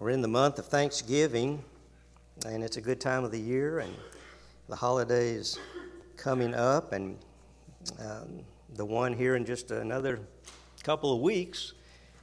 We're in the month of Thanksgiving, and it's a good time of the year, and the holidays coming up, and the one here in just another couple of weeks,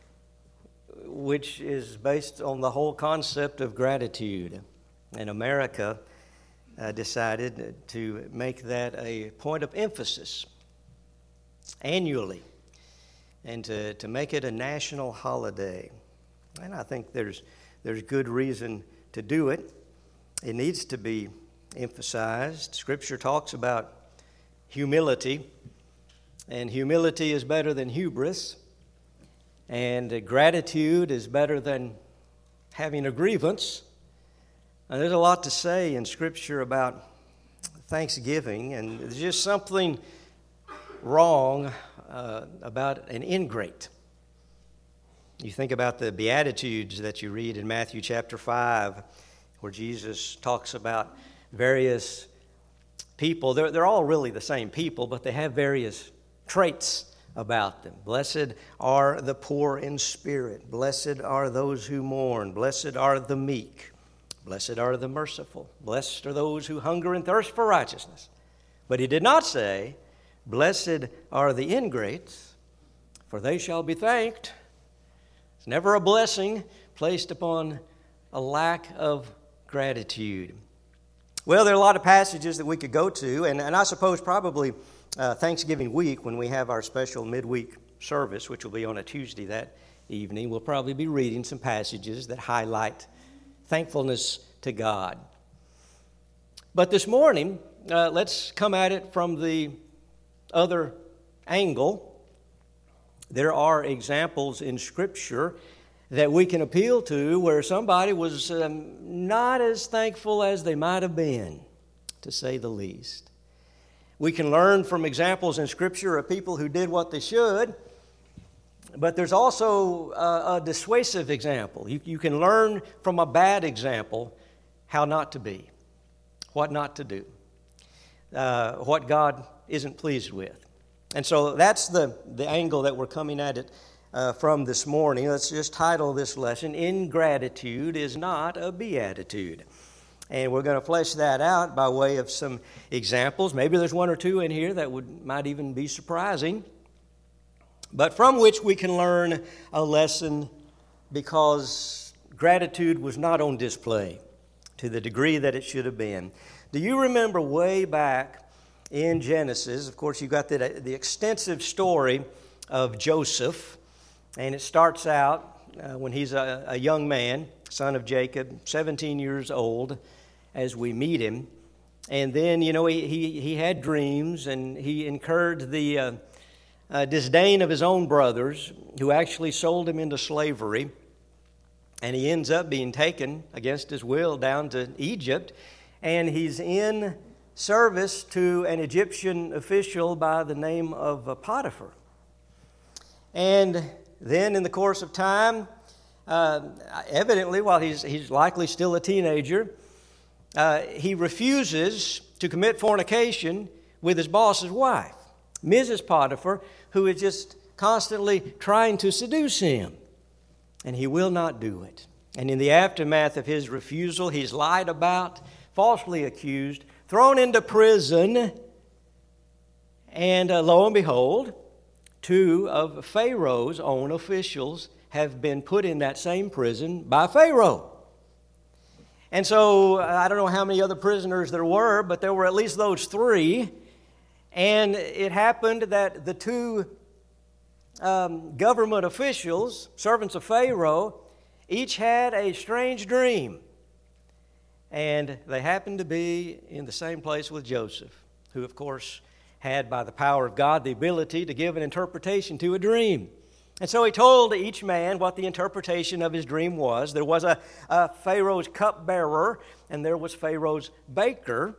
which is based on the whole concept of gratitude. And America decided to make that a point of emphasis annually, and to make it a national holiday. And I think there's good reason to do it. It needs to be emphasized. Scripture talks about humility, and humility is better than hubris, and gratitude is better than having a grievance. And there's a lot to say in Scripture about Thanksgiving, and there's just something wrong about an ingrate. You think about the Beatitudes that you read in Matthew chapter 5, where Jesus talks about various people. They're all really the same people, but they have various traits about them. Blessed are the poor in spirit. Blessed are those who mourn. Blessed are the meek. Blessed are the merciful. Blessed are those who hunger and thirst for righteousness. But he did not say, blessed are the ingrates, for they shall be thanked. It's never a blessing placed upon a lack of gratitude. Well, there are a lot of passages that we could go to, and I suppose probably Thanksgiving week, when we have our special midweek service, which will be on a Tuesday that evening, we'll probably be reading some passages that highlight thankfulness to God. But this morning, let's come at it from the other angle. There are examples in Scripture that we can appeal to where somebody was not as thankful as they might have been, to say the least. We can learn from examples in Scripture of people who did what they should, but there's also a dissuasive example. You can learn from a bad example how not to be, what not to do, what God isn't pleased with. And so that's the angle that we're coming at it from this morning. Let's just title this lesson, Ingratitude is Not a Beatitude. And we're going to flesh that out by way of some examples. Maybe there's one or two in here that might even be surprising, but from which we can learn a lesson, because gratitude was not on display to the degree that it should have been. Do you remember way back in Genesis? Of course, you've got the extensive story of Joseph, and it starts out when he's a young man, son of Jacob, 17 years old, as we meet him. And then, he had dreams, and he incurred the disdain of his own brothers, who actually sold him into slavery. And he ends up being taken against his will down to Egypt, and he's in service to an Egyptian official by the name of Potiphar. And then in the course of time, evidently while he's likely still a teenager, he refuses to commit fornication with his boss's wife, Mrs. Potiphar, who is just constantly trying to seduce him. And he will not do it. And in the aftermath of his refusal, he's lied about, falsely accused, thrown into prison, and lo and behold, two of Pharaoh's own officials have been put in that same prison by Pharaoh. And so I don't know how many other prisoners there were, but there were at least those three. And it happened that the two government officials, servants of Pharaoh, each had a strange dream. And they happened to be in the same place with Joseph, who, of course, had, by the power of God, the ability to give an interpretation to a dream. And so he told each man what the interpretation of his dream was. There was a Pharaoh's cupbearer, and there was Pharaoh's baker.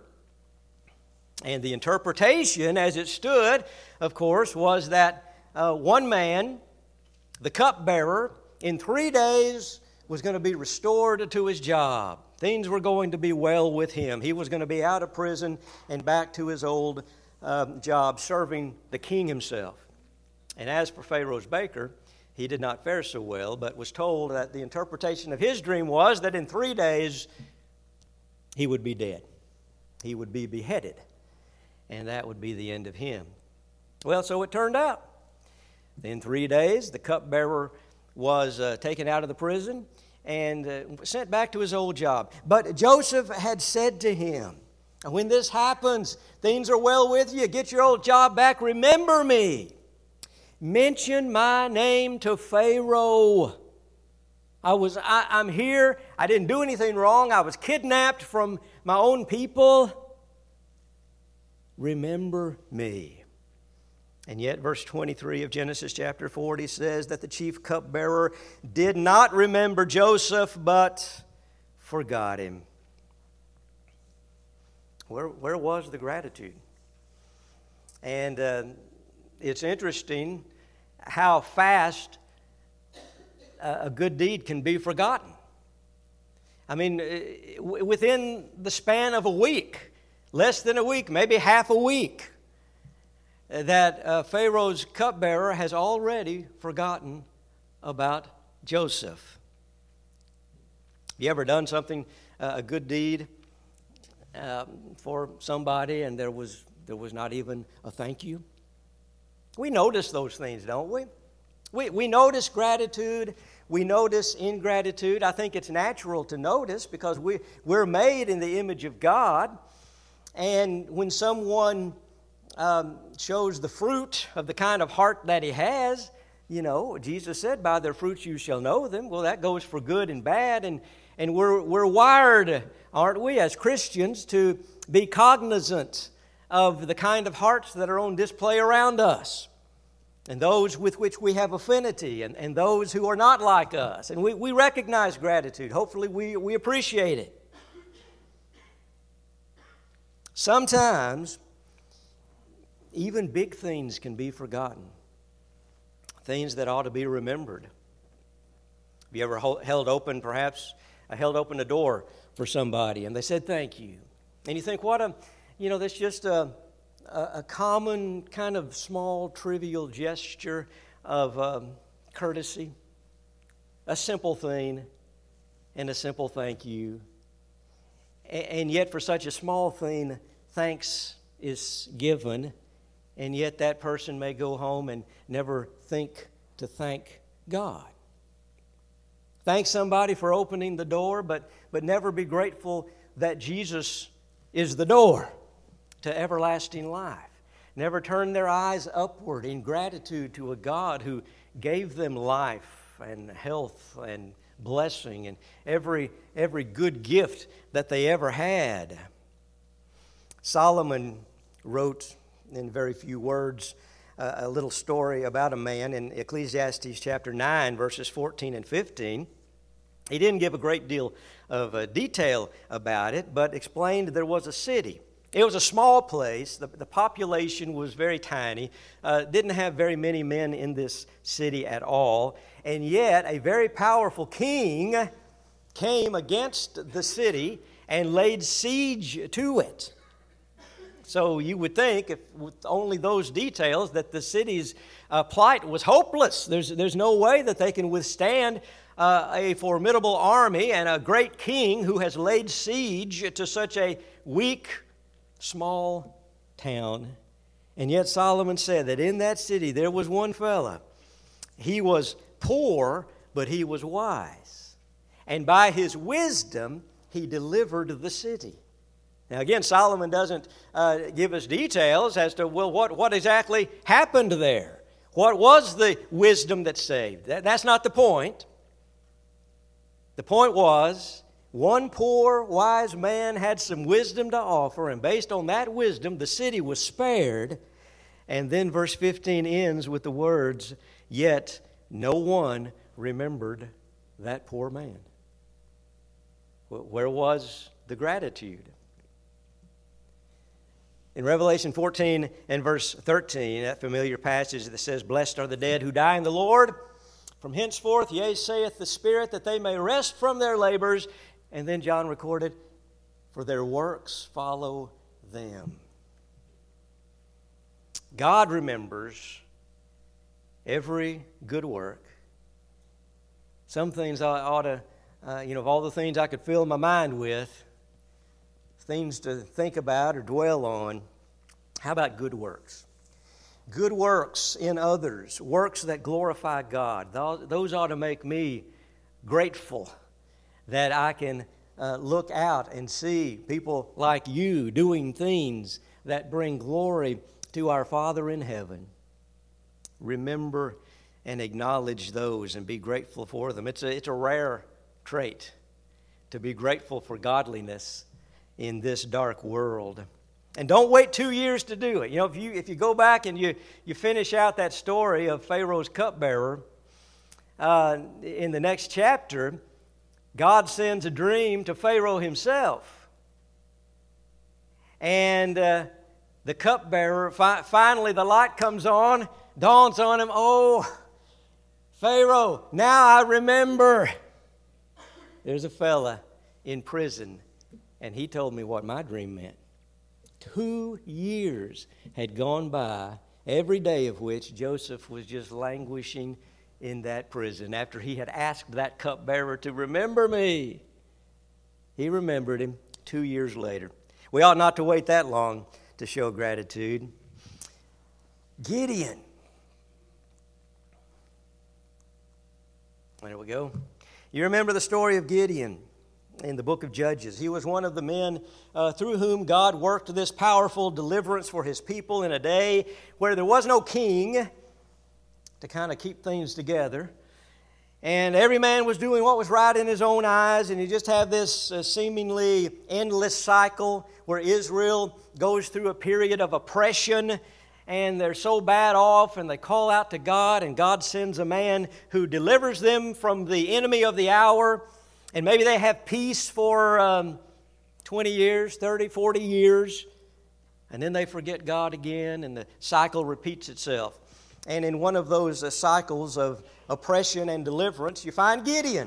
And the interpretation, as it stood, of course, was that one man, the cupbearer, in 3 days was going to be restored to his job. Things were going to be well with him. He was going to be out of prison and back to his old job serving the king himself. And as for Pharaoh's baker, he did not fare so well, but was told that the interpretation of his dream was that in 3 days he would be dead. He would be beheaded, and that would be the end of him. Well, so it turned out. In 3 days, the cupbearer was taken out of the prison and sent back to his old job. But Joseph had said to him, when this happens, things are well with you, get your old job back, remember me. Mention my name to Pharaoh. I'm here. I didn't do anything wrong. I was kidnapped from my own people. Remember me. And yet, verse 23 of Genesis chapter 40 says that the chief cupbearer did not remember Joseph, but forgot him. Where was the gratitude? And it's interesting how fast a good deed can be forgotten. I mean, within the span of a week, less than a week, maybe half a week, that Pharaoh's cupbearer has already forgotten about Joseph. You ever done something, a good deed for somebody, and there was not even a thank you? We notice those things, don't we? We notice gratitude. We notice ingratitude. I think it's natural to notice because we're made in the image of God. And when someone shows the fruit of the kind of heart that he has, you know, Jesus said, by their fruits you shall know them. Well, that goes for good and bad. And we're wired, aren't we, as Christians, to be cognizant of the kind of hearts that are on display around us, and those with which we have affinity, and those who are not like us. And we recognize gratitude. Hopefully we appreciate it. Sometimes, even big things can be forgotten, things that ought to be remembered. Have you ever held open a door for somebody, and they said thank you? And you think, that's just a common kind of small, trivial gesture of courtesy, a simple thing, and a simple thank you. And yet for such a small thing, thanks is given, and yet that person may go home and never think to thank God. Thank somebody for opening the door, but never be grateful that Jesus is the door to everlasting life. Never turn their eyes upward in gratitude to a God who gave them life and health and blessing and every good gift that they ever had. Solomon wrote in very few words a little story about a man in Ecclesiastes chapter 9, verses 14 and 15. He didn't give a great deal of detail about it, but explained there was a city. It was a small place. The population was very tiny. Didn't have very many men in this city at all. And yet a very powerful king came against the city and laid siege to it. So you would think, if with only those details, that the city's plight was hopeless. There's no way that they can withstand a formidable army and a great king who has laid siege to such a weak, small town. And yet Solomon said that in that city there was one fella. He was poor, but he was wise. And by his wisdom, he delivered the city. Now again, Solomon doesn't give us details as to, what exactly happened there. What was the wisdom that saved? That's not the point. The point was, one poor, wise man had some wisdom to offer, and based on that wisdom, the city was spared. And then verse 15 ends with the words, yet no one remembered that poor man. Where was the gratitude? In Revelation 14 and verse 13, that familiar passage that says, blessed are the dead who die in the Lord. From henceforth, yea, saith the Spirit, that they may rest from their labors. And then John recorded, for their works follow them. God remembers every good work Some things I ought to, of all the things I could fill my mind with, things to think about or dwell on, how about good works? Good works in others, works that glorify God. Those ought to make me grateful that I can look out and see people like you doing things that bring glory to our Father in heaven. Remember and acknowledge those and be grateful for them. It's a rare trait to be grateful for godliness in this dark world. And don't wait 2 years to do it. If you go back and you finish out that story of Pharaoh's cupbearer, in the next chapter, God sends a dream to Pharaoh himself. And the cupbearer, finally the light comes on, dawns on him, "Oh, Pharaoh, now I remember. There's a fella in prison, and he told me what my dream meant." 2 years had gone by, every day of which Joseph was just languishing in that prison. After he had asked that cupbearer to remember me, he remembered him 2 years later. We ought not to wait that long to show gratitude. Gideon. There we go. You remember the story of Gideon in the book of Judges. He was one of the men through whom God worked this powerful deliverance for His people in a day where there was no king to kind of keep things together. And every man was doing what was right in his own eyes, and you just have this seemingly endless cycle where Israel goes through a period of oppression, and they're so bad off, and they call out to God, and God sends a man who delivers them from the enemy of the hour, and maybe they have peace for 20 years, 30, 40 years, and then they forget God again, and the cycle repeats itself. And in one of those cycles of oppression and deliverance, you find Gideon.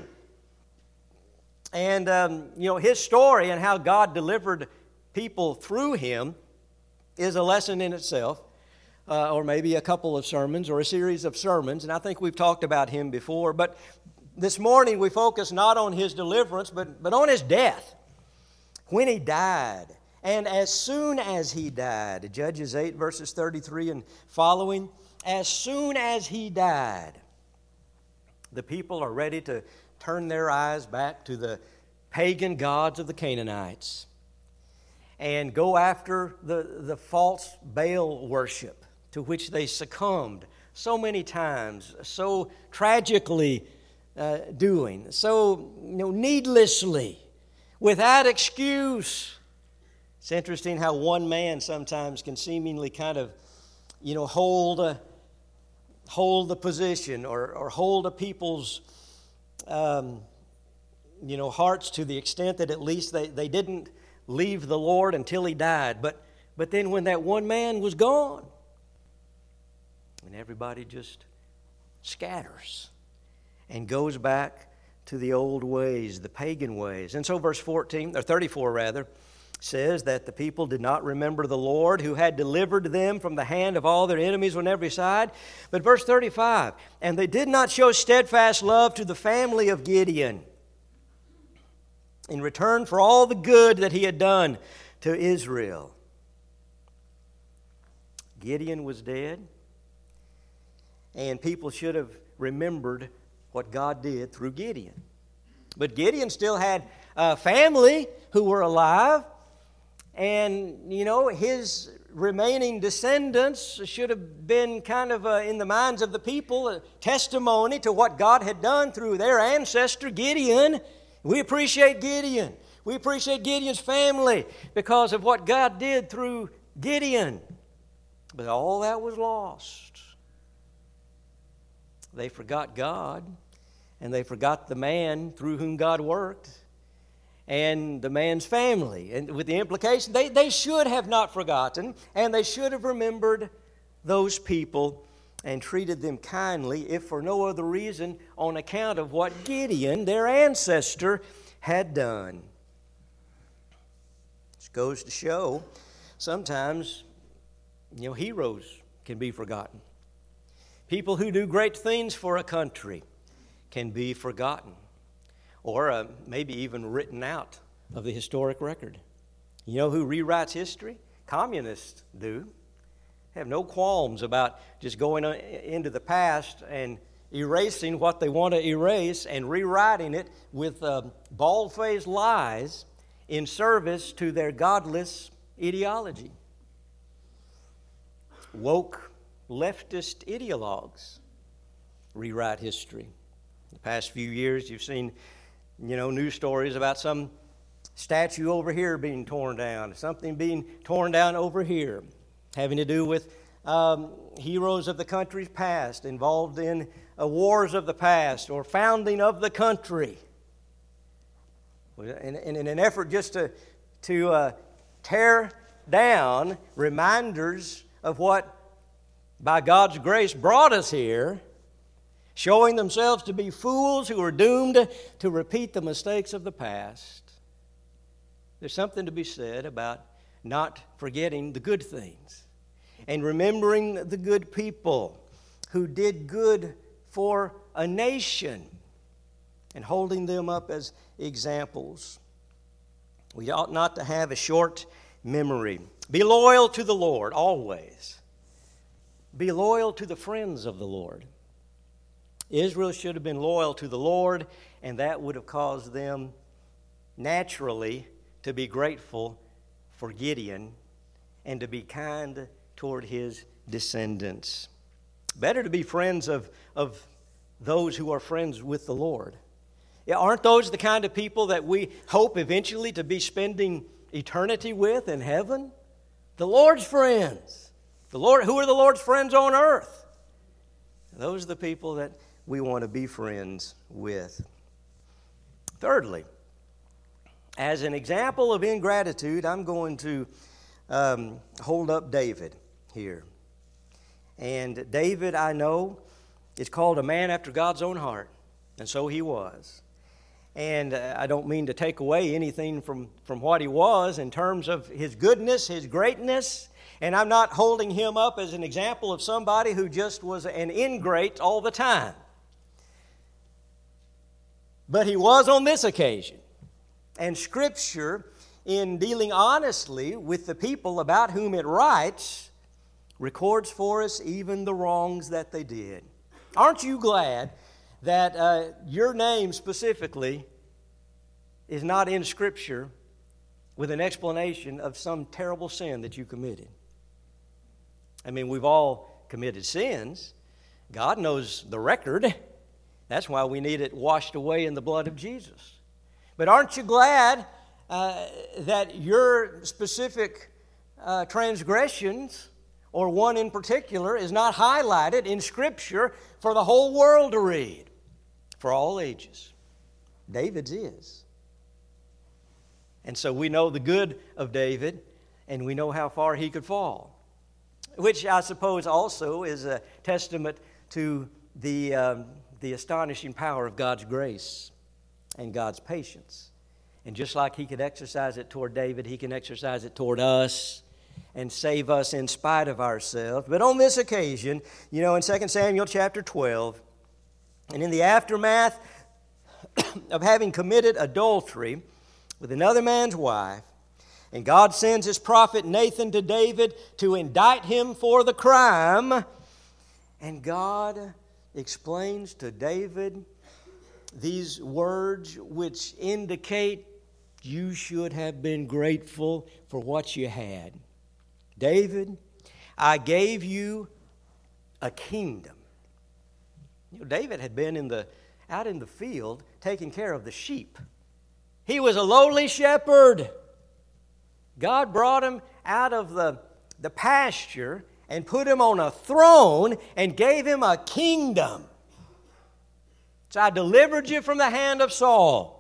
And, his story and how God delivered people through him is a lesson in itself, or maybe a couple of sermons or a series of sermons. And I think we've talked about him before. But this morning we focus not on his deliverance, but on his death. When he died, and as soon as he died, Judges 8, verses 33 and following, as soon as he died, the people are ready to turn their eyes back to the pagan gods of the Canaanites and go after the false Baal worship to which they succumbed so many times, so tragically doing, so needlessly, without excuse. It's interesting how one man sometimes can seemingly kind of hold the position or hold a people's hearts to the extent that at least they didn't leave the Lord until he died. But then when that one man was gone, and everybody just scatters and goes back to the old ways, the pagan ways. And so verse 34 says that the people did not remember the Lord who had delivered them from the hand of all their enemies on every side. But verse 35, and they did not show steadfast love to the family of Gideon in return for all the good that he had done to Israel. Gideon was dead, and people should have remembered what God did through Gideon. But Gideon still had a family who were alive, and, his remaining descendants should have been kind of in the minds of the people a testimony to what God had done through their ancestor Gideon. We appreciate Gideon. We appreciate Gideon's family because of what God did through Gideon. But all that was lost. They forgot God, and they forgot the man through whom God worked, and the man's family. And with the implication, they should have not forgotten, and they should have remembered those people and treated them kindly, if for no other reason, on account of what Gideon, their ancestor, had done. This goes to show sometimes, heroes can be forgotten. People who do great things for a country can be forgotten or maybe even written out of the historic record. You know who rewrites history? Communists do. Have no qualms about just going into the past and erasing what they want to erase and rewriting it with bald-faced lies in service to their godless ideology. Woke leftist ideologues rewrite history. The past few years, you've seen, news stories about some statue over here being torn down, something being torn down over here, having to do with heroes of the country's past, involved in wars of the past or founding of the country. In an effort just to tear down reminders of what, by God's grace, brought us here, showing themselves to be fools who are doomed to repeat the mistakes of the past. There's something to be said about not forgetting the good things and remembering the good people who did good for a nation and holding them up as examples. We ought not to have a short memory. Be loyal to the Lord always. Be loyal to the friends of the Lord. Israel should have been loyal to the Lord, and that would have caused them naturally to be grateful for Gideon and to be kind toward his descendants. Better to be friends of those who are friends with the Lord. Yeah, aren't those the kind of people that we hope eventually to be spending eternity with in heaven? The Lord's friends. Who are the Lord's friends on earth? Those are the people that we want to be friends with. Thirdly, as an example of ingratitude, I'm going to hold up David here. And David, I know, is called a man after God's own heart, and so he was. And I don't mean to take away anything from what he was in terms of his goodness, his greatness, and I'm not holding him up as an example of somebody who just was an ingrate all the time. But he was on this occasion. And Scripture, in dealing honestly with the people about whom it writes, records for us even the wrongs that they did. Aren't you glad that your name specifically is not in Scripture with an explanation of some terrible sin that you committed? I mean, we've all committed sins. God knows the record. That's why we need it washed away in the blood of Jesus. But aren't you glad that your specific transgressions, or one in particular, is not highlighted in Scripture for the whole world to read, for all ages? David's is. And so we know the good of David, and we know how far he could fall, which I suppose also is a testament to the astonishing power of God's grace and God's patience. And just like he could exercise it toward David, he can exercise it toward us and save us in spite of ourselves. But on this occasion, in 2 Samuel chapter 12, and in the aftermath of having committed adultery with another man's wife, and God sends his prophet Nathan to David to indict him for the crime, and God explains to David these words which indicate you should have been grateful for what you had. David, I gave you a kingdom. David had been out in the field taking care of the sheep. He was a lowly shepherd. God brought him out of the pasture and put him on a throne and gave him a kingdom. So I delivered you from the hand of Saul.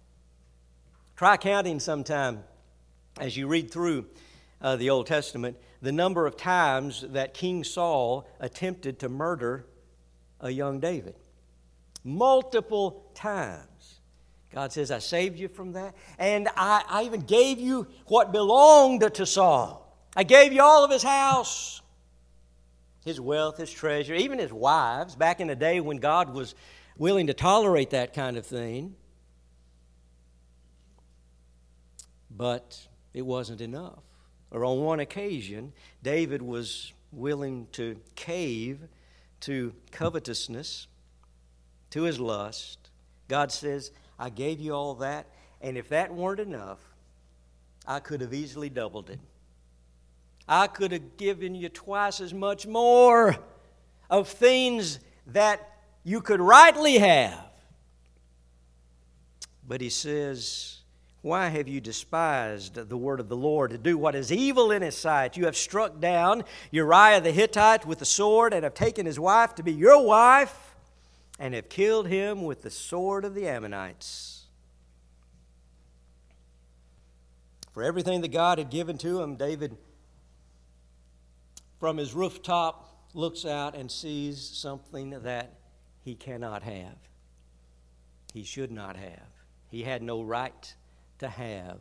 Try counting sometime as you read through the Old Testament the number of times that King Saul attempted to murder a young David. Multiple times. God says, I saved you from that. And I even gave you what belonged to Saul. I gave you all of his house, his wealth, his treasure, even his wives. Back in the day when God was willing to tolerate that kind of thing. But it wasn't enough. Or on one occasion, David was willing to cave to covetousness, to his lust. God says, I gave you all that, and if that weren't enough, I could have easily doubled it. I could have given you twice as much more of things that you could rightly have. But he says, why have you despised the word of the Lord to do what is evil in his sight? You have struck down Uriah the Hittite with the sword and have taken his wife to be your wife and have killed him with the sword of the Ammonites. For everything that God had given to him, David, from his rooftop, looks out and sees something that he cannot have. He should not have. He had no right to have.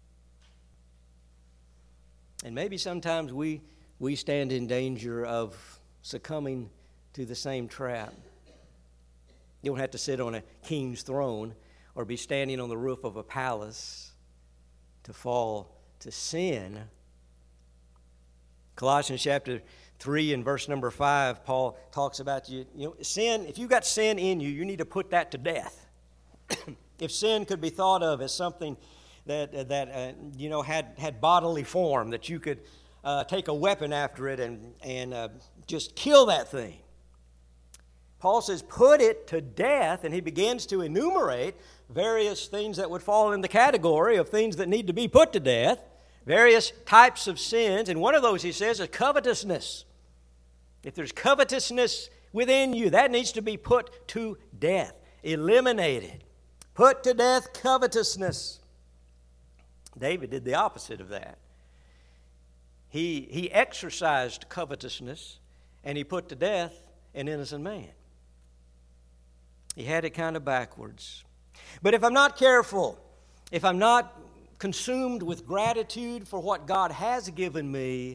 And maybe sometimes we stand in danger of succumbing to the same trap. You don't have to sit on a king's throne or be standing on the roof of a palace to fall to sin. Colossians chapter 3 and verse number 5, Paul talks about sin. If you've got sin in you, you need to put that to death. If sin could be thought of as something that had bodily form, that you could take a weapon after it and just kill that thing. Paul says, put it to death, and he begins to enumerate various things that would fall in the category of things that need to be put to death, various types of sins, and one of those, he says, is covetousness. If there's covetousness within you, that needs to be put to death, eliminated. Put to death covetousness. David did the opposite of that. He exercised covetousness, and he put to death an innocent man. He had it kind of backwards. But if I'm not careful, if I'm not consumed with gratitude for what God has given me,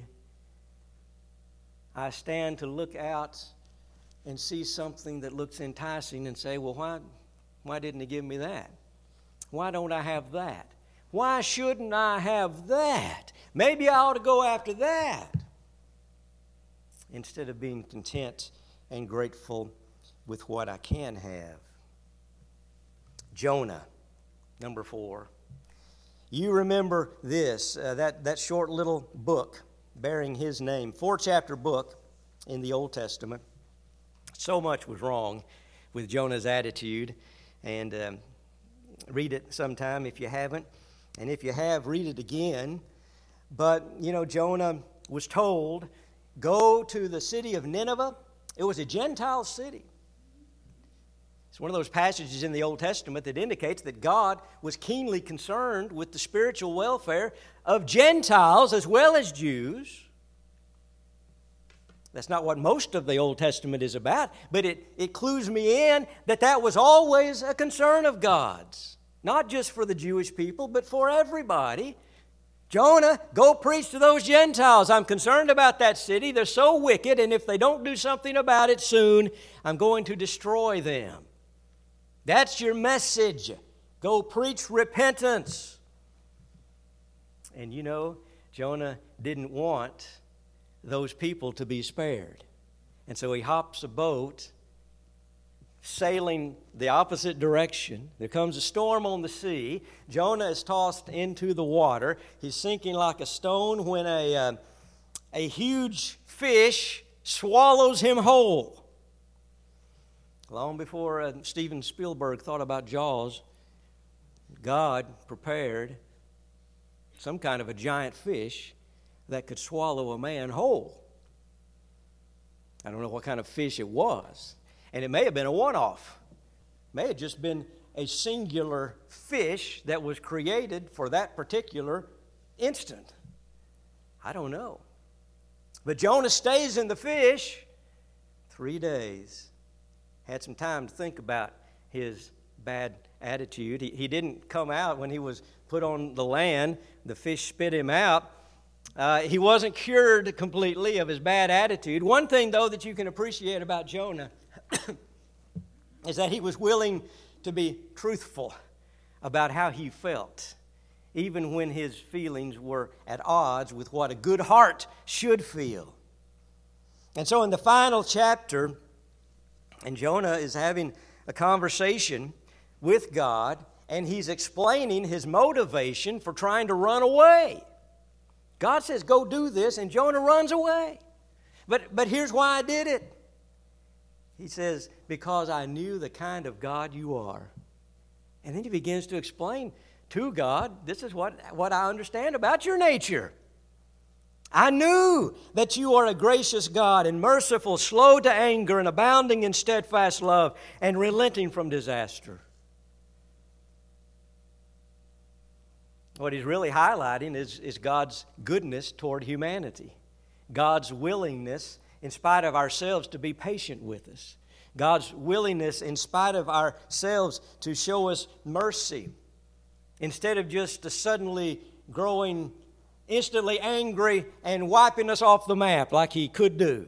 I stand to look out and see something that looks enticing and say, well, why didn't he give me that? Why don't I have that? Why shouldn't I have that? Maybe I ought to go after that. Instead of being content and grateful with what I can have. Jonah, number 4. You remember this, that short little book bearing his name, 4-chapter book in the Old Testament. So much was wrong with Jonah's attitude, and read it sometime if you haven't. And if you have, read it again. But, Jonah was told, go to the city of Nineveh. It was a Gentile city. It's one of those passages in the Old Testament that indicates that God was keenly concerned with the spiritual welfare of Gentiles as well as Jews. That's not what most of the Old Testament is about, but it clues me in that was always a concern of God's. Not just for the Jewish people, but for everybody. Jonah, go preach to those Gentiles. I'm concerned about that city. They're so wicked, and if they don't do something about it soon, I'm going to destroy them. That's your message. Go preach repentance. And Jonah didn't want those people to be spared. And so he hops a boat, sailing the opposite direction. There comes a storm on the sea. Jonah is tossed into the water. He's sinking like a stone when a huge fish swallows him whole. Long before Steven Spielberg thought about Jaws, God prepared some kind of a giant fish that could swallow a man whole. I don't know what kind of fish it was. And it may have been a one-off. It may have just been a singular fish that was created for that particular instant. I don't know. But Jonah stays in the fish 3 days. Had some time to think about his bad attitude. He didn't come out when he was put on the land. The fish spit him out. He wasn't cured completely of his bad attitude. One thing, though, that you can appreciate about Jonah is that he was willing to be truthful about how he felt, even when his feelings were at odds with what a good heart should feel. And so in the final chapter, and Jonah is having a conversation with God, and he's explaining his motivation for trying to run away. God says, go do this, and Jonah runs away. But here's why I did it. He says, because I knew the kind of God you are. And then he begins to explain to God, this is what I understand about your nature. I knew that you are a gracious God and merciful, slow to anger, and abounding in steadfast love, and relenting from disaster. What he's really highlighting is God's goodness toward humanity. God's willingness, in spite of ourselves, to be patient with us. God's willingness, in spite of ourselves, to show us mercy. Instead of just suddenly growing instantly angry and wiping us off the map like he could do.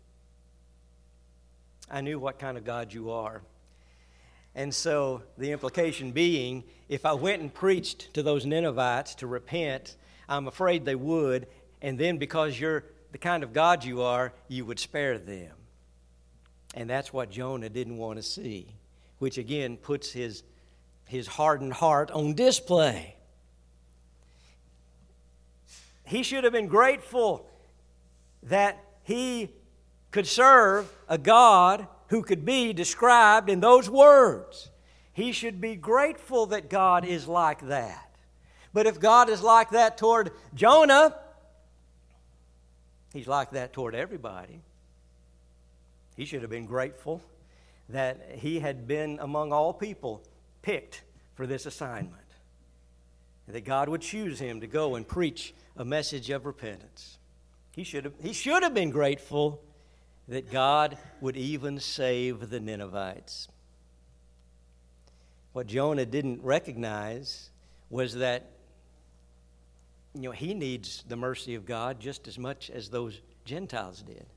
I knew what kind of God you are. And so the implication being, if I went and preached to those Ninevites to repent, I'm afraid they would, and then because you're the kind of God you are, you would spare them. And that's what Jonah didn't want to see, which again puts his hardened heart on display. He should have been grateful that he could serve a God who could be described in those words. He should be grateful that God is like that. But if God is like that toward Jonah, he's like that toward everybody. He should have been grateful that he had been among all people picked for this assignment. And that God would choose him to go and preach a message of repentance. He should have been grateful that God would even save the Ninevites. What Jonah didn't recognize was that he needs the mercy of God just as much as those Gentiles did.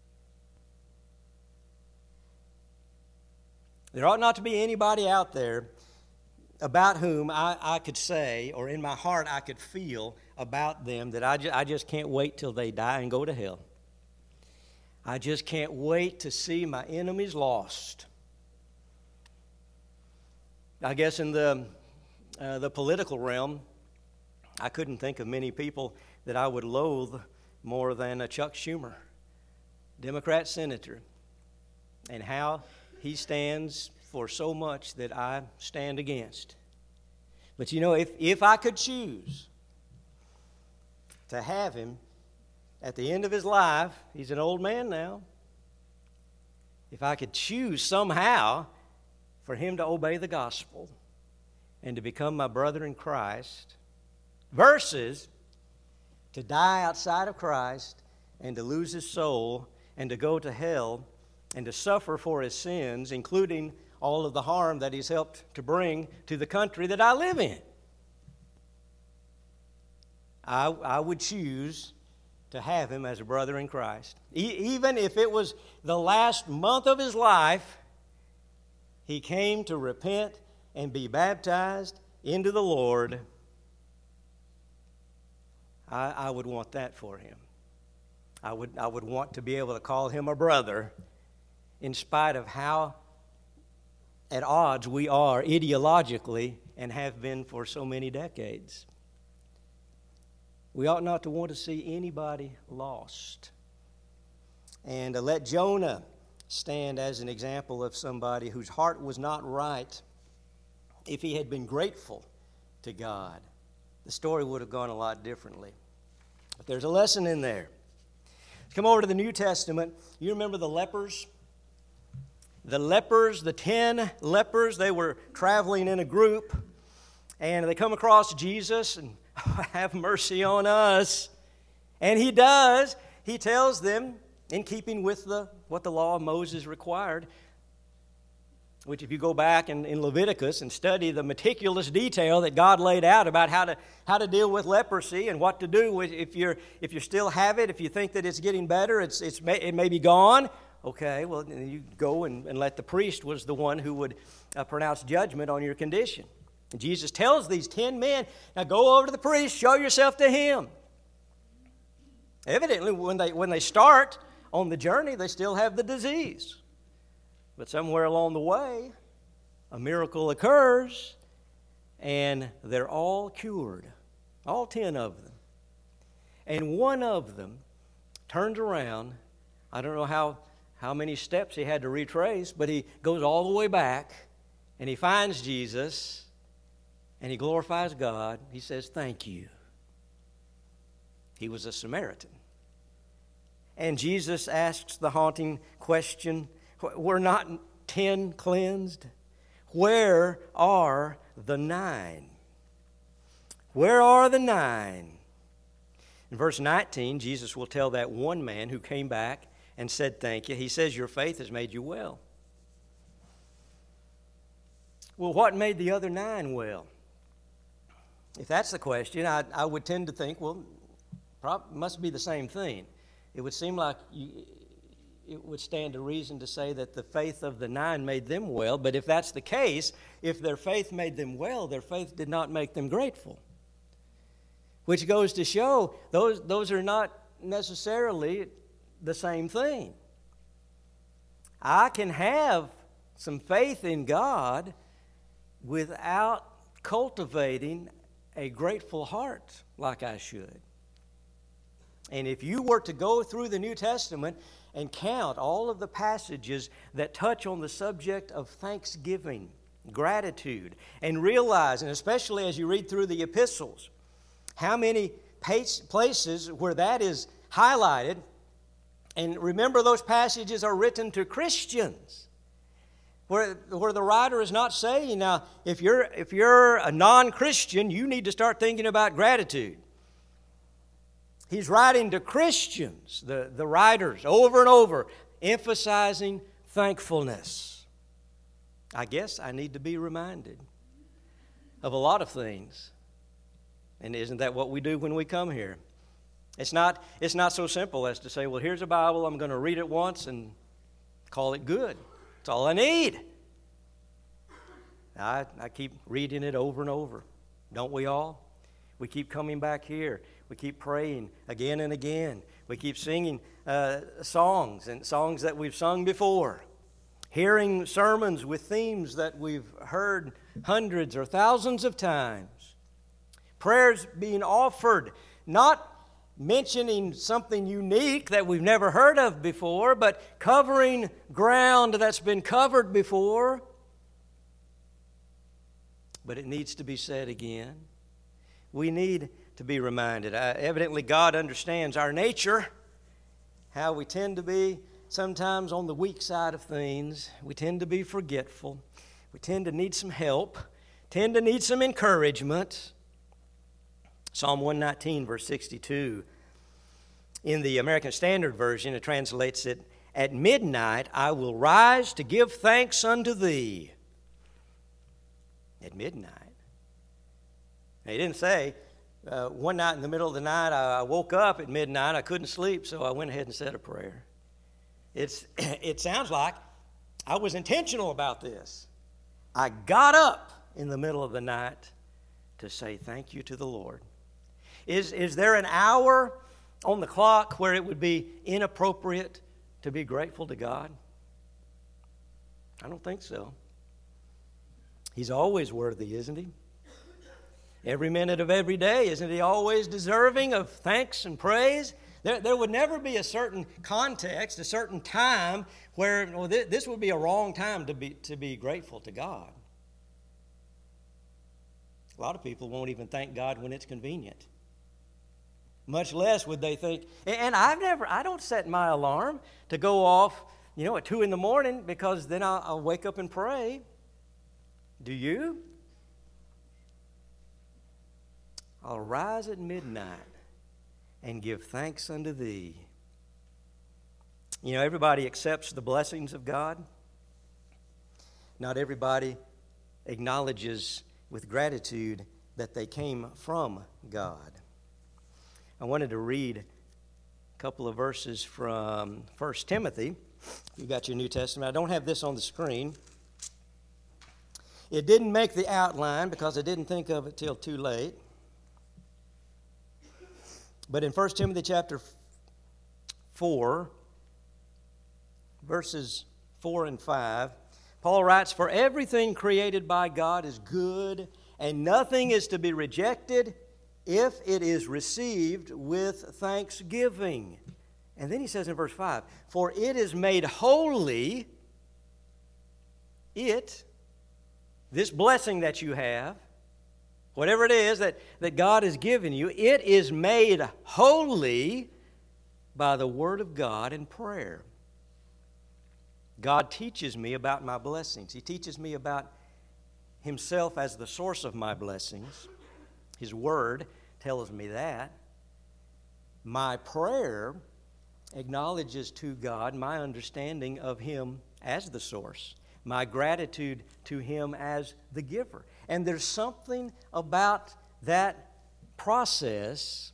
There ought not to be anybody out there about whom I could say, or in my heart I could feel about them, that I just can't wait till they die and go to hell. I just can't wait to see my enemies lost. I guess in the political realm, I couldn't think of many people that I would loathe more than Chuck Schumer, Democrat senator, and how he stands for so much that I stand against. But if I could choose to have him at the end of his life, he's an old man now. If I could choose somehow for him to obey the gospel and to become my brother in Christ, versus to die outside of Christ and to lose his soul and to go to hell and to suffer for his sins, including all of the harm that he's helped to bring to the country that I live in, I would choose to have him as a brother in Christ. Even if it was the last month of his life, he came to repent and be baptized into the Lord. I would want that for him. I would want to be able to call him a brother in spite of how at odds we are ideologically and have been for so many decades. We ought not to want to see anybody lost. And let Jonah stand as an example of somebody whose heart was not right. If he had been grateful to God, the story would have gone a lot differently. But there's a lesson in there. Let's come over to the New Testament. You remember the lepers? The 10 lepers, they were traveling in a group, and they come across Jesus, and have mercy on us. And he does. He tells them, in keeping with what the law of Moses required, which if you go back in Leviticus and study the meticulous detail that God laid out about how to deal with leprosy and what to do if you still have it, if you think that it's getting better, it may be gone, Okay, well, you go and let the priest was the one who would pronounce judgment on your condition. And Jesus tells these 10 men, now go over to the priest, show yourself to him. Evidently, when they start on the journey, they still have the disease. But somewhere along the way, a miracle occurs, and they're all cured, all 10 of them. And one of them turns around. I don't know how many steps he had to retrace, but he goes all the way back, and he finds Jesus, and he glorifies God. He says, thank you. He was a Samaritan. And Jesus asks the haunting question, were not 10 cleansed? Where are the 9? Where are the 9? In verse 19, Jesus will tell that one man who came back and said thank you. He says, your faith has made you well. Well, what made the other 9 well? If that's the question, I would tend to think, well, must be the same thing. It would seem like it would stand to reason to say that the faith of the 9 made them well, but if that's the case, if their faith made them well, their faith did not make them grateful. Which goes to show those are not necessarily the same thing. I can have some faith in God without cultivating a grateful heart like I should. And if you were to go through the New Testament and count all of the passages that touch on the subject of thanksgiving, gratitude, and realize, and especially as you read through the epistles, how many places where that is highlighted. And remember, those passages are written to Christians, where the writer is not saying, now, if you're a non-Christian, you need to start thinking about gratitude. He's writing to Christians, the writers, over and over, emphasizing thankfulness. I guess I need to be reminded of a lot of things. And isn't that what we do when we come here? It's not so simple as to say, well, here's a Bible, I'm going to read it once and call it good. That's all I need. I keep reading it over and over. Don't we all? We keep coming back here. We keep praying again and again. We keep singing songs that we've sung before. Hearing sermons with themes that we've heard hundreds or thousands of times. Prayers being offered, not mentioning something unique that we've never heard of before, but covering ground that's been covered before. But it needs to be said again. We need to be reminded. Evidently, God understands our nature, how we tend to be sometimes on the weak side of things. We tend to be forgetful. We tend to need some help, tend to need some encouragement. Psalm 119, verse 62. In the American Standard Version, it translates it, at midnight I will rise to give thanks unto thee. At midnight. Now, he didn't say, one night in the middle of the night, I woke up at midnight, I couldn't sleep, so I went ahead and said a prayer. It sounds like I was intentional about this. I got up in the middle of the night to say thank you to the Lord. Is there an hour on the clock where it would be inappropriate to be grateful to God? I don't think so. He's always worthy, isn't he? Every minute of every day, isn't he always deserving of thanks and praise? There would never be a certain context, a certain time where this would be a wrong time to be grateful to God. A lot of people won't even thank God when it's convenient. Much less would they think, and I don't set my alarm to go off, at 2 a.m. because then I'll wake up and pray. Do you? I'll rise at midnight and give thanks unto thee. Everybody accepts the blessings of God. Not everybody acknowledges with gratitude that they came from God. I wanted to read a couple of verses from 1 Timothy You got your New Testament. I don't have this on the screen. It didn't make the outline because I didn't think of it till too late. But in 1 Timothy chapter 4, verses 4 and 5, Paul writes, "For everything created by God is good, and nothing is to be rejected if it is received with thanksgiving." And then he says in verse 5, "For it is made holy," this blessing that you have, whatever it is that God has given you, it is made holy by the word of God and prayer. God teaches me about my blessings. He teaches me about Himself as the source of my blessings. His Word tells me that. My prayer acknowledges to God my understanding of Him as the source, my gratitude to Him as the giver. And there's something about that process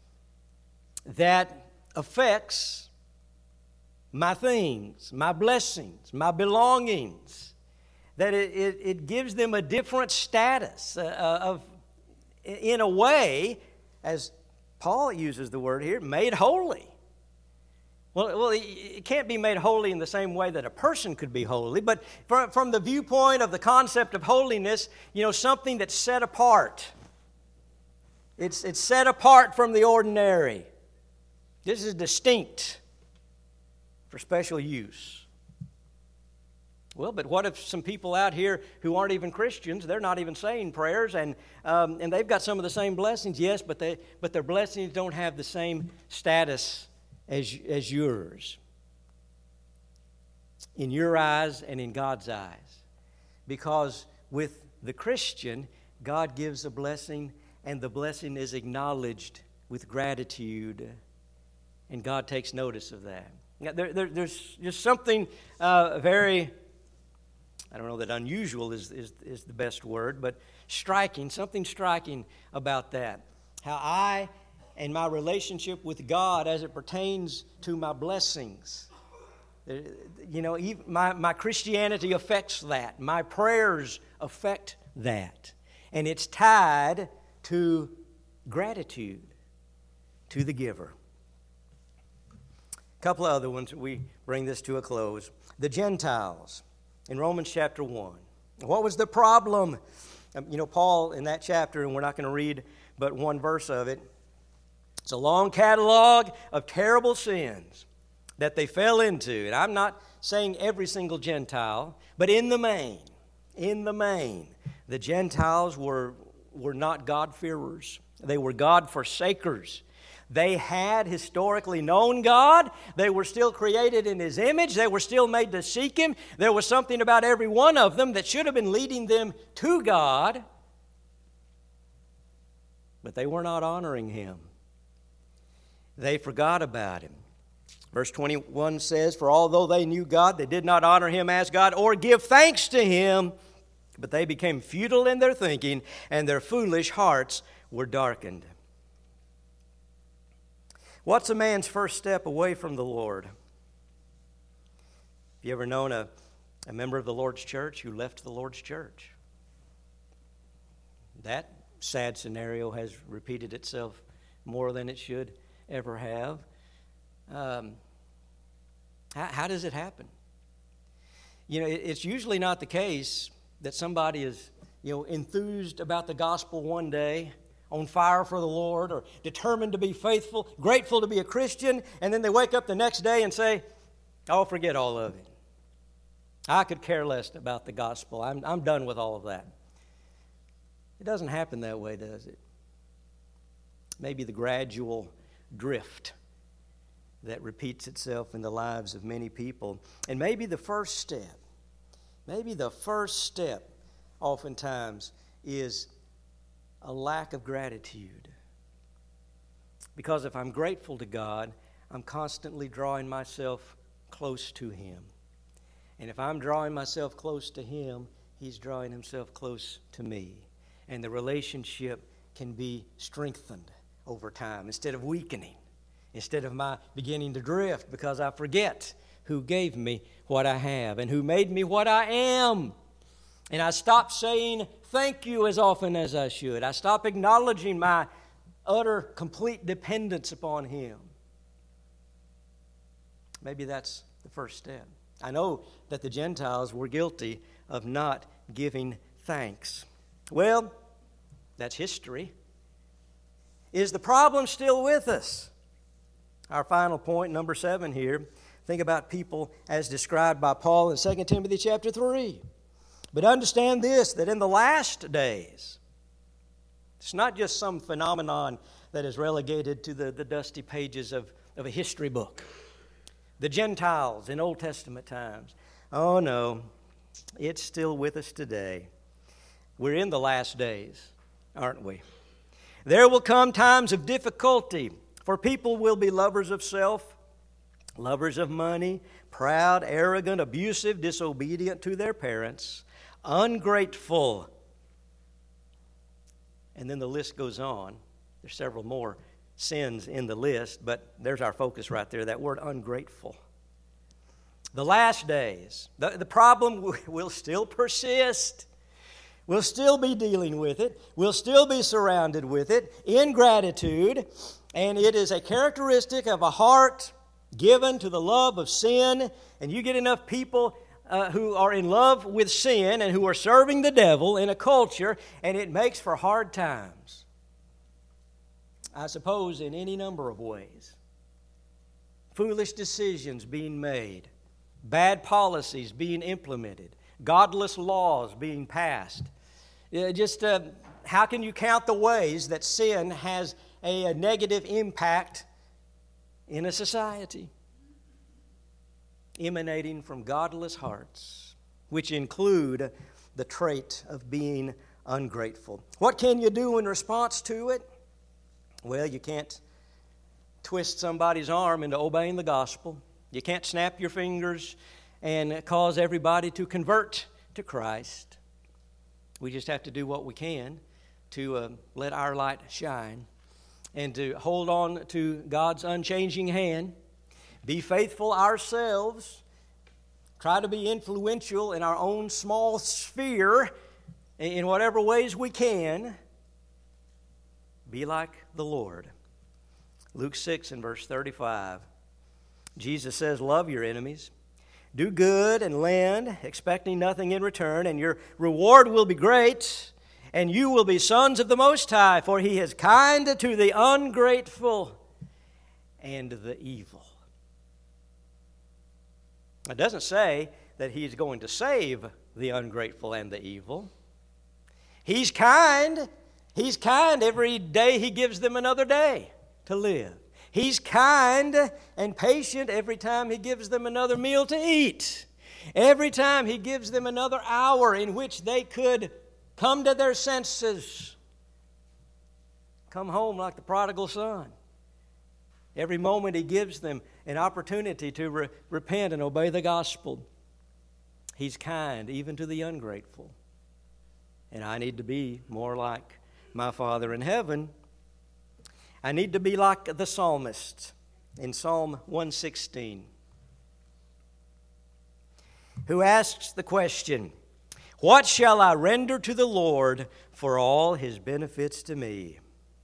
that affects my things, my blessings, my belongings, that it gives them a different status in a way, as Paul uses the word here, made holy. Well, it can't be made holy in the same way that a person could be holy, but from the viewpoint of the concept of holiness, something that's set apart. It's set apart from the ordinary. This is distinct for special use. Well, but what if some people out here who aren't even Christians, they're not even saying prayers, and they've got some of the same blessings, yes, but their blessings don't have the same status as yours in your eyes and in God's eyes. Because with the Christian, God gives a blessing, and the blessing is acknowledged with gratitude, and God takes notice of that. Now, there's just something very, I don't know that unusual is the best word, but something striking about that. How I and my relationship with God as it pertains to my blessings. My Christianity affects that. My prayers affect that. And it's tied to gratitude to the giver. A couple of other ones, we bring this to a close. The Gentiles in Romans chapter 1. What was the problem? Paul in that chapter, and we're not going to read but one verse of it, it's a long catalog of terrible sins that they fell into. And I'm not saying every single Gentile, but in the main, the Gentiles were not God-fearers. They were God-forsakers. They had historically known God. They were still created in His image. They were still made to seek Him. There was something about every one of them that should have been leading them to God, but they were not honoring Him. They forgot about Him. Verse 21 says, "For although they knew God, they did not honor Him as God or give thanks to Him, but they became futile in their thinking, and their foolish hearts were darkened." What's a man's first step away from the Lord? Have you ever known a member of the Lord's church who left the Lord's church? That sad scenario has repeated itself more than it should ever have. How does it happen? It's usually not the case that somebody is, enthused about the gospel one day, on fire for the Lord, or determined to be faithful, grateful to be a Christian, and then they wake up the next day and say, "Oh, forget all of it. I could care less about the gospel. I'm done with all of that." It doesn't happen that way, does it? Maybe the gradual drift that repeats itself in the lives of many people. And maybe the first step oftentimes is a lack of gratitude. Because if I'm grateful to God, I'm constantly drawing myself close to Him. And if I'm drawing myself close to Him, He's drawing Himself close to me. And the relationship can be strengthened over time instead of weakening. Instead of my beginning to drift because I forget who gave me what I have and who made me what I am. And I stopped saying thank you as often as I should. I stopped acknowledging my utter, complete dependence upon Him. Maybe that's the first step. I know that the Gentiles were guilty of not giving thanks. Well, that's history. Is the problem still with us? Our final point, number 7 here. Think about people as described by Paul in 2 Timothy chapter 3. But understand this, that in the last days, it's not just some phenomenon that is relegated to the dusty pages of a history book. The Gentiles in Old Testament times. Oh no, it's still with us today. We're in the last days, aren't we? There will come times of difficulty, for people will be lovers of self, lovers of money, proud, arrogant, abusive, disobedient to their parents, ungrateful. And then the list goes on. There's several more sins in the list, but there's our focus right there, that word ungrateful. The last days, the problem will still persist. We'll still be dealing with it. We'll still be surrounded with it, ingratitude, and it is a characteristic of a heart given to the love of sin. And you get enough people who are in love with sin and who are serving the devil in a culture, and it makes for hard times. I suppose in any number of ways. Foolish decisions being made, bad policies being implemented, godless laws being passed. How can you count the ways that sin has a negative impact in a society? Emanating from godless hearts, which include the trait of being ungrateful. What can you do in response to it? Well, you can't twist somebody's arm into obeying the gospel. You can't snap your fingers and cause everybody to convert to Christ. We just have to do what we can to let our light shine and to hold on to God's unchanging hand. Be faithful ourselves. Try to be influential in our own small sphere in whatever ways we can. Be like the Lord. Luke 6 and verse 35. Jesus says, love your enemies. Do good and lend, expecting nothing in return, and your reward will be great, and you will be sons of the Most High, for He is kind to the ungrateful and the evil. It doesn't say that He's going to save the ungrateful and the evil. He's kind. He's kind every day He gives them another day to live. He's kind and patient every time He gives them another meal to eat. Every time He gives them another hour in which they could come to their senses. Come home like the prodigal son. Every moment He gives them an opportunity to repent and obey the gospel. He's kind even to the ungrateful. And I need to be more like my Father in heaven. I need to be like the psalmist in Psalm 116, who asks the question, what shall I render to the Lord for all His benefits to me?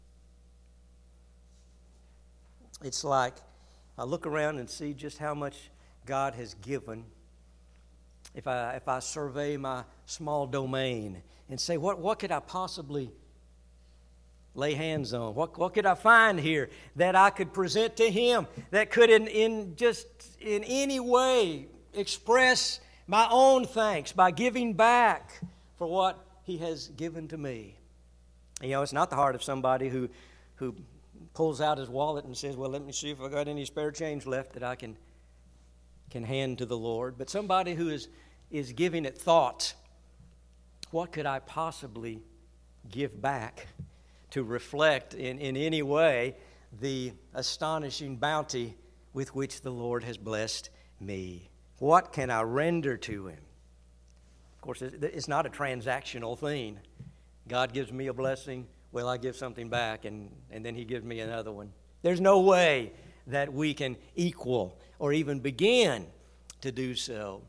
It's like I look around and see just how much God has given. If I survey my small domain and say, what could I possibly lay hands on? What could I find here that I could present to Him that could in any way express my own thanks by giving back for what He has given to me? You know, it's not the heart of somebody who pulls out his wallet and says, well, let me see if I got any spare change left that I can hand to the Lord. But somebody who is giving it thought. What could I possibly give back to reflect in any way the astonishing bounty with which the Lord has blessed me? What can I render to Him? Of course, it's not a transactional thing. God gives me a blessing, well, I give something back, and then He gives me another one. There's no way that we can equal or even begin to do so.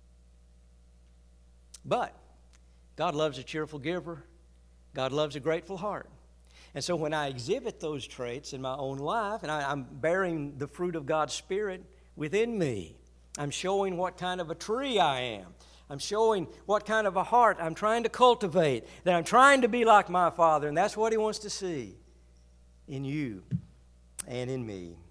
But God loves a cheerful giver. God loves a grateful heart. And so when I exhibit those traits in my own life, and I'm bearing the fruit of God's Spirit within me, I'm showing what kind of a tree I am. I'm showing what kind of a heart I'm trying to cultivate, that I'm trying to be like my Father, and that's what He wants to see in you and in me.